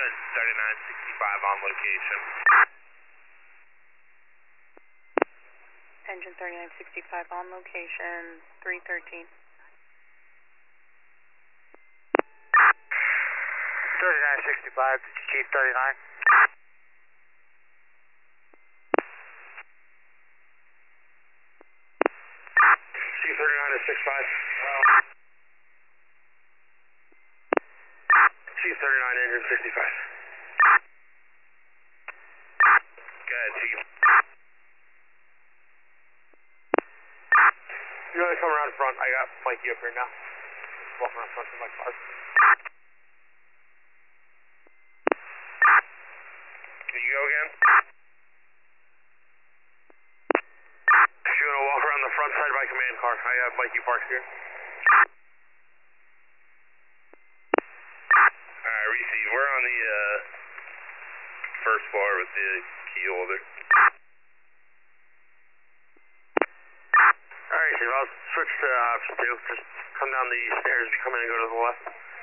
Engine 3965 on location. Engine 3965 on location, 313. 3965, Chief 39. Chief 39 is 65. Chief 39, engine 65. Go ahead, Chief. You want to come around front? I got Mikey up here now. Walk around front of my car. Can you go again? If you want to walk around the front side of my command car, I have Mikey parked here. Alright, receive. We're on the first floor with the key holder. Alright, Steve, I'll switch to option 2. Just come down the stairs if you come in and go to the left.